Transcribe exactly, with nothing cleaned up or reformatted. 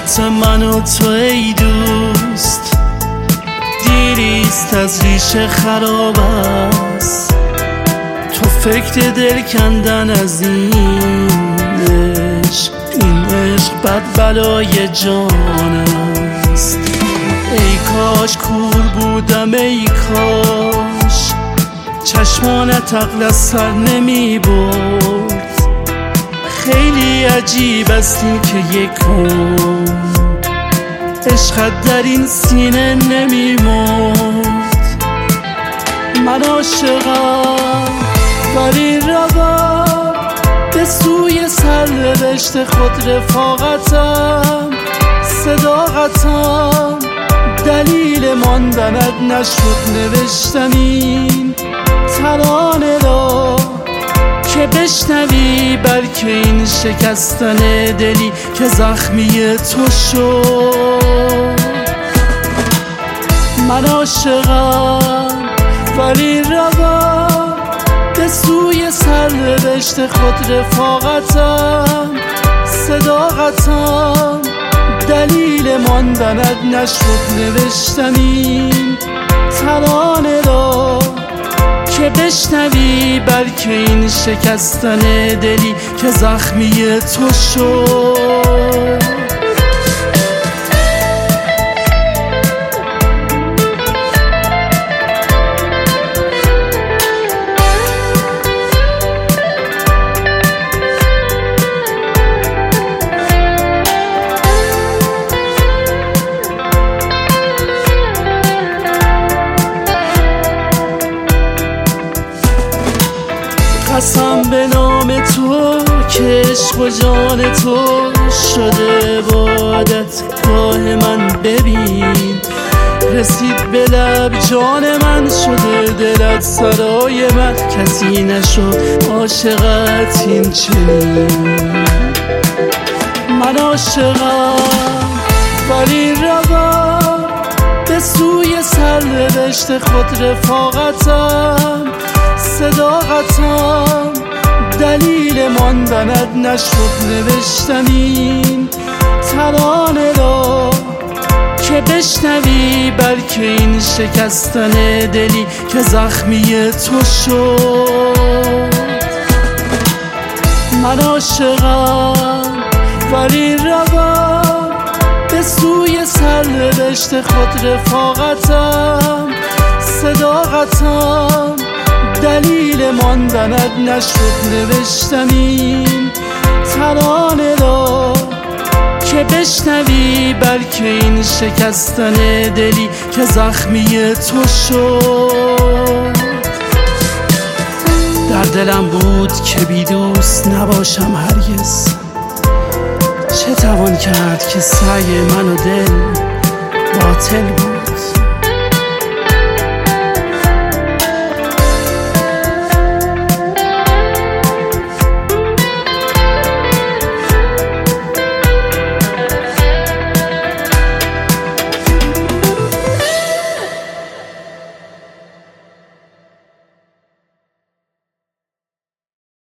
فقط من و تو ای دوست، دیریست از ریشه خراب است. تو فکر دل کندن از این عشق، این عشق بد بلای جان است. ای کاش کور بودم، ای کاش چشمانت عقل از سر نمی برد. خیلی عجیب است این که یک کن عشقت در این سینه نمی مرد. من عاشقم ولی روم به سوی سرنوشت خود، رفاقتم صداقتم دلیل ماندنت نشد. نوشتم این ترانه را که بشنوی، بلکه این شکستن دلی که زخمی تو شد. من عاشقم ولی روم به سوی سرنوشت خود، رفاقتم صداقتم دلیل ماندنت نشد. نوشتم این ترانه را که بشنوی، بلکه این شکستن دلی که زخمی تو شد. قسم به نام تو که عشق و جان تو شده عبادتگاه من. ببین رسید به لب جان من، شده دلت سرای من. کسی نشد عاشقت این چنین. من عاشقم ولی روم به سوی سرنوشت خود، رفاقتم صداقتم دلیل ماندنت نشد. نوشتم این ترانه را که بشنوی، بلکه این شکستن دلی که زخمی تو شد. من عاشقم ولی روم به سوی سرنوشت خود، رفاقتم صداقتم دلیل ماندنت نشد. نوشتم این ترانه را که بشنوی، بلکه این شکستن دلی که زخمی تو شد. در دلم بود که بی دوست نباشم هرگز. چه توان کرد که سعی من و دل باطل بود.